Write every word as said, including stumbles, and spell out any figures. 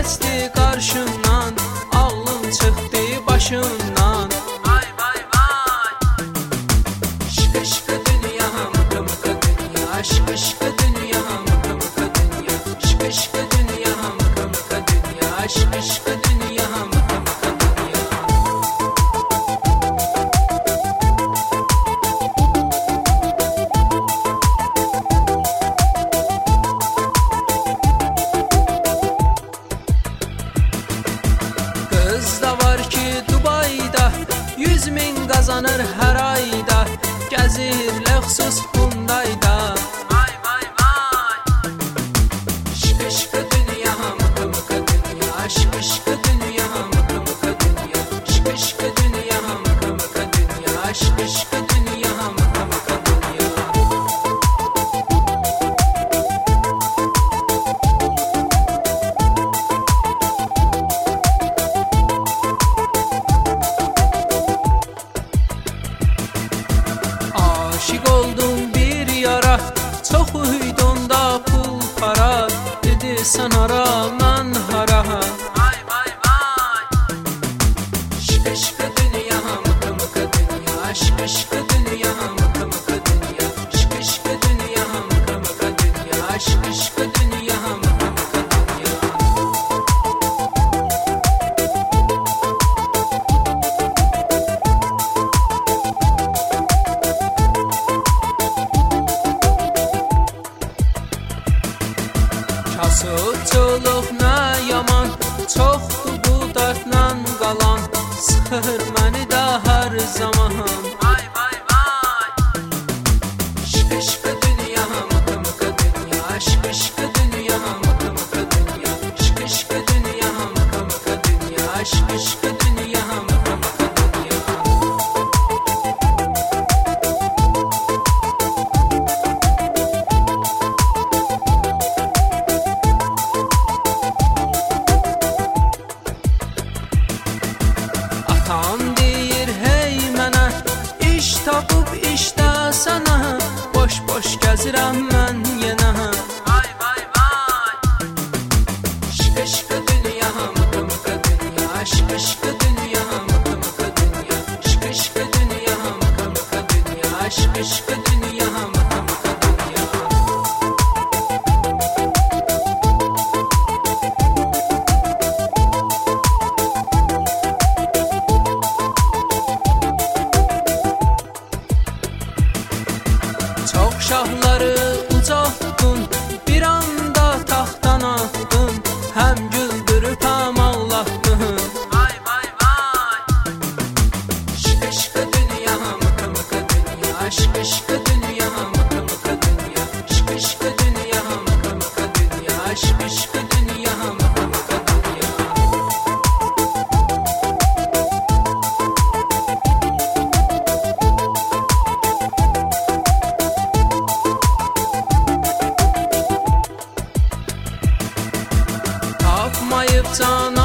kəsdi qarşımdan, ağlım çıxdı başımdan. Vay vay vay. Şıkı şıkı dünya, mıkı mıkı dünya, şıkı şıkı dünya, mıkı mıkı dünya, şıkı şıkı dünya, mıkı mıkı dünya, şıkı şıkı dünya, mıkı mıkı dünya. Kız da var ki Dubayda, yüz min qazanır hər ayda, gəzir Lexus Hyundai'da. Vay vay vay. Şıkı şıkı dünya, mıkı mıkı dünya, şıkı şıkı dünya, mıkı mıkı dünya, şıkı şıkı dünya, mıkı mıkı dünya, şıkı şıkı dünya, mıkı mıkı dünya. Aşık oldum bir yara, çox uydunda pul para, dedi sən hara, mən hara. Vay vay vay. Şıkı şıkı dünya, mıkı mıkı dünya, şıkı şıkı dünya, mıkı mıkı dünya, şıkı şıkı dünya, mıkı mıkı dünya, şıkı şıkı dünya, mıkı mıkı dünya. Kasıbçılıq nə yaman, çoxdur bu dərdlə qalan, sıxır məni də hər zaman. Vay vay vay. Şıkı şıkı dünya, mıkı mıkı dünya, şıkı şıkı dünya, mıkı mıkı dünya, şıkı şıkı dünya, mıkı mıkı dünya, şıkı şıkı dünya, mıkı mıkı dünya. Atam deyir hey mənə, iş tapıb işdə sənə, boş boş gəzirəm mən yenə. Vay vay vay. Şıkı şıkı dünya, mıkı mıkı dünya, şıkı şıkı dünya, mıkı mıkı dünya, şıkı şıkı dünya, mıkı mıkı dünya, şıkı şıkı dünya, mıkı mıkı dünya. Çox şahları ucaltdın, bir anda taxtdan atdın, həm güldürüb həm ağlatdın. Vay vay vay. Şıkı şıkı dünya, mıkı mıkı dünya, şıkı şıkı dünya, mıkı mıkı dünya, şıkı şıkı dünya, mıkı mıkı dünya, şıkı şıkı dünya, mıkı mıkı dünya. Tapmayıb can